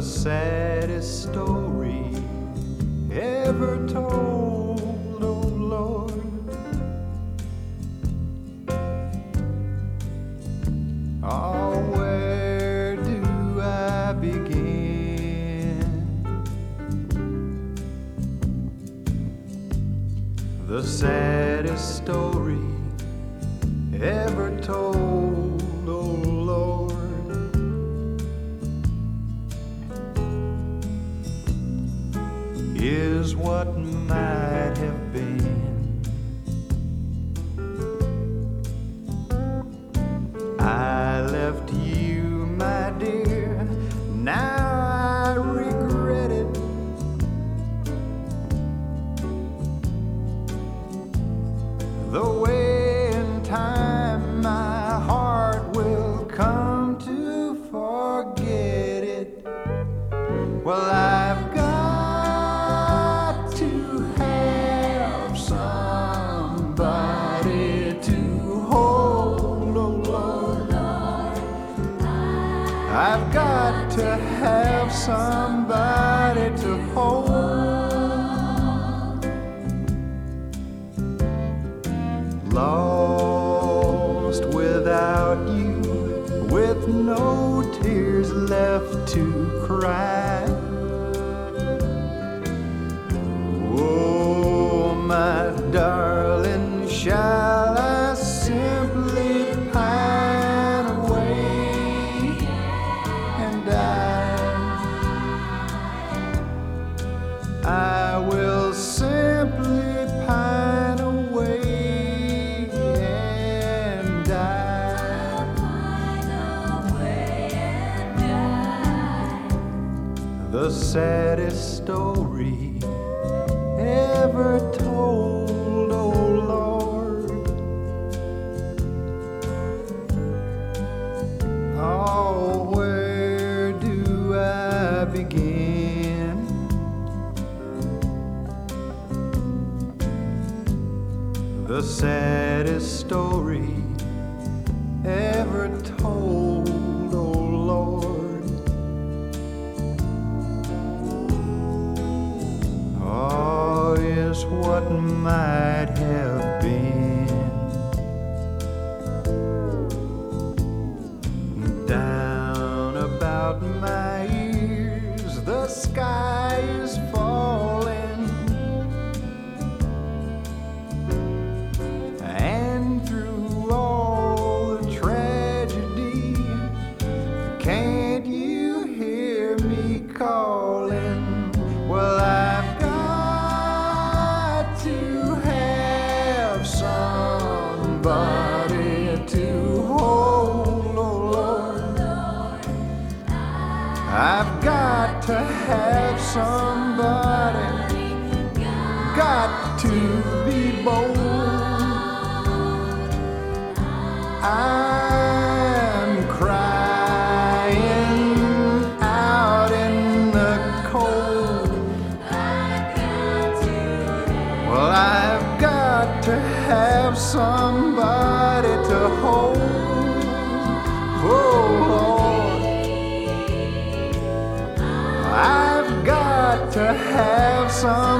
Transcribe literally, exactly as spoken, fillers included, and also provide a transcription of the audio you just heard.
saddest story ever told, oh Lord. Oh, where do I begin? The saddest story ever told, oh Lord. Is what might have been. I left you, my dear, now I regret it. The way in time my heart will come to forget it. Well, I've got I've got to have somebody to hold. Lost without you, with no tears left to cry. Oh, my darling, shall I simply pine away? I will simply pine away and die. Pine away and die. The saddest story ever told, oh Lord. Oh, where do I begin? The saddest story ever told, oh Lord. Oh, is what might have been. Down about my ears the sky is falling. Can't you hear me calling? Well, I've got to have somebody to hold, oh Lord. I've got to have somebody, got to be bold. I'm crying out in the cold. Well, I've got to have somebody to hold. Oh Lord, I've got to have somebody